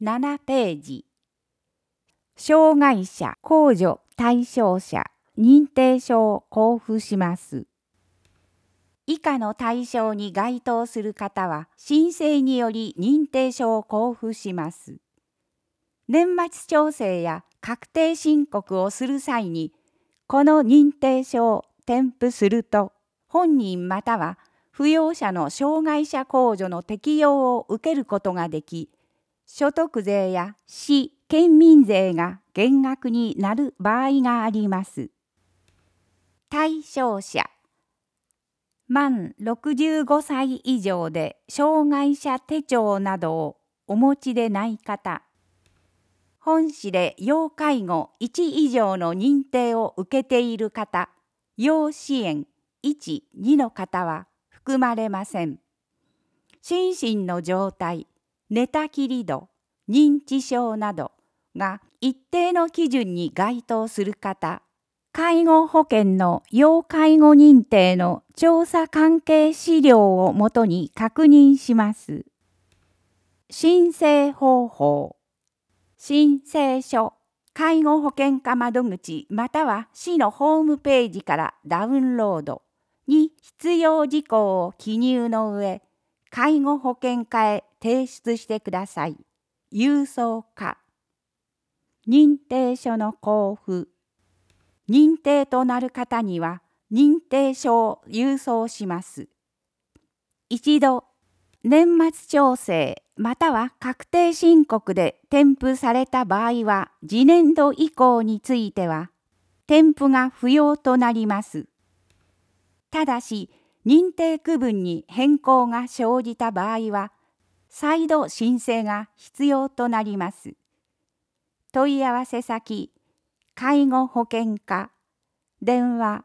7ページ。障害者控除対象者認定書を交付します。以下の対象に該当する方は申請により認定書を交付します。年末調整や確定申告をする際に、この認定書を添付すると、本人または扶養者の障害者控除の適用を受けることができ、所得税や市・県民税が減額になる場合があります。対象者満65歳以上で障害者手帳などをお持ちでない方、本市で要介護1以上の認定を受けている方、要支援1、2の方は含まれません。心身の状態、寝たきり度、認知症などが一定の基準に該当する方、介護保険の要介護認定の調査関係資料をもとに確認します。申請方法。申請書、介護保険課窓口または市のホームページからダウンロードに必要事項を記入の上、介護保険課へ提出してください。郵送課。認定書の交付。認定となる方には認定書を郵送します。一度、年末調整または確定申告で添付された場合は、次年度以降については、添付が不要となります。ただし、認定区分に変更が生じた場合は、再度申請が必要となります。問い合わせ先、介護保険課、電話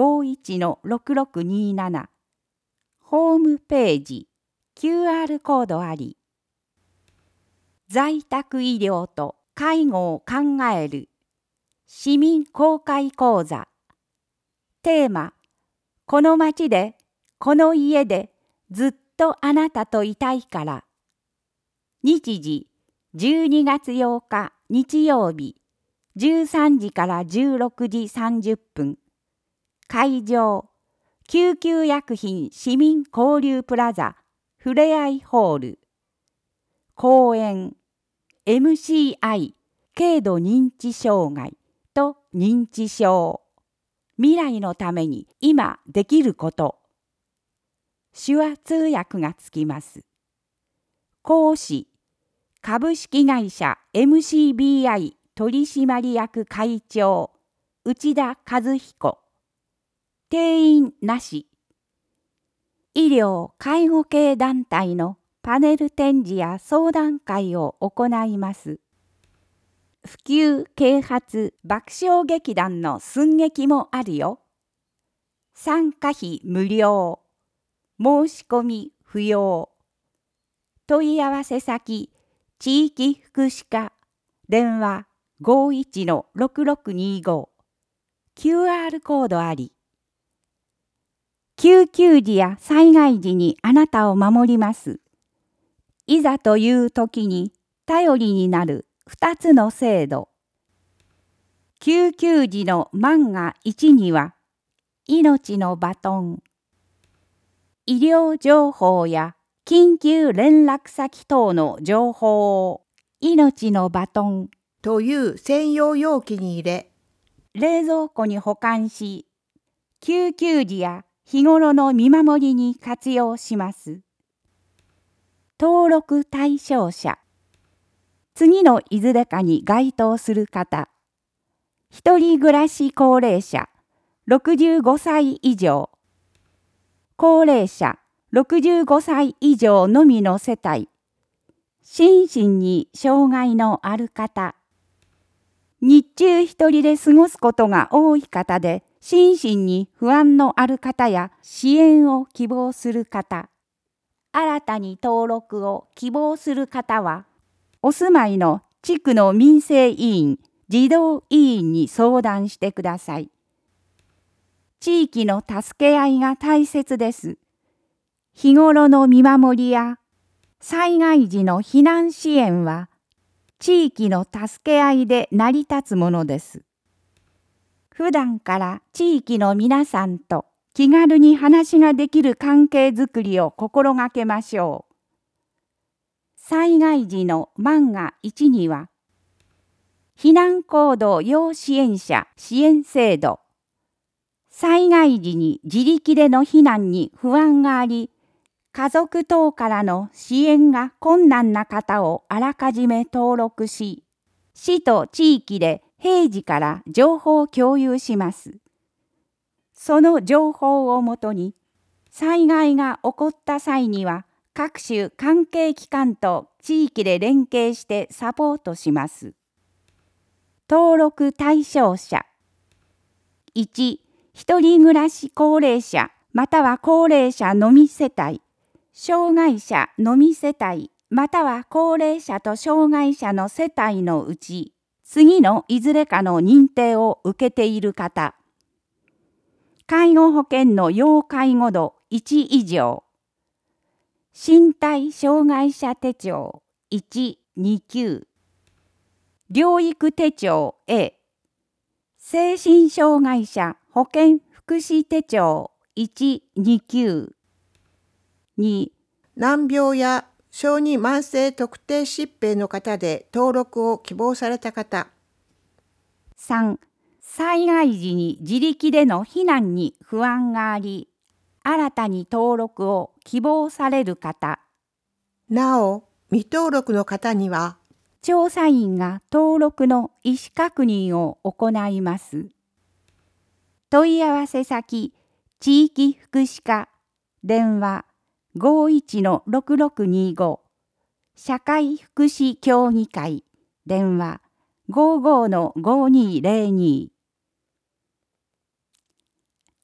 51-6627、ホームページ、QR コードあり。在宅医療と介護を考える市民公開講座。テーマ、この町で、この家でずっとあなたといたいから。日時、12月8日日曜日、13時から16時30分。会場、救急薬品市民交流プラザ、ふれあいホール。講演、MCI、軽度認知障害と認知症。未来のために今できること。手話通訳がつきます。講師、株式会社 MCBI 取締役会長、内田和彦。定員なし。医療・介護系団体のパネル展示や相談会を行います。普及・啓発・爆笑劇団の寸劇もあるよ。参加費無料。申し込み不要。問い合わせ先、地域福祉課、電話51-6625。QR コードあり。救急時や災害時にあなたを守ります。いざという時に頼りになる2つの制度。救急時の万が一には、命のバトン。医療情報や緊急連絡先等の情報を命のバトンという専用容器に入れ、 冷蔵庫に保管し、救急時や日頃の見守りに活用します。登録対象者。次のいずれかに該当する方。一人暮らし高齢者、65歳以上。高齢者、65歳以上のみの世帯。心身に障害のある方。日中一人で過ごすことが多い方で、心身に不安のある方や支援を希望する方。新たに登録を希望する方は、お住まいの地区の民生委員、児童委員に相談してください。地域の助け合いが大切です。日頃の見守りや災害時の避難支援は地域の助け合いで成り立つものです。普段から地域の皆さんと気軽に話ができる関係づくりを心がけましょう。災害時の漫画1には、避難行動要支援者支援制度、災害時に自力での避難に不安があり、家族等からの支援が困難な方をあらかじめ登録し、市と地域で平時から情報を共有します。その情報をもとに、災害が起こった際には、各種関係機関と地域で連携してサポートします。登録対象者。1、一人暮らし高齢者または高齢者のみ世帯、障害者のみ世帯または高齢者と障害者の世帯のうち、次のいずれかの認定を受けている方。介護保険の要介護度1以上。身体障害者手帳1、2級。療育手帳 A。精神障害者保健福祉手帳1、2級。2、 難病や小児慢性特定疾病の方で登録を希望された方。 3、災害時に自力での避難に不安があり、新たに登録を希望される方。 なお、未登録の方には、 調査員が登録の意思確認を行います。問い合わせ先、地域福祉課、電話51-6625、社会福祉協議会、電話55-5202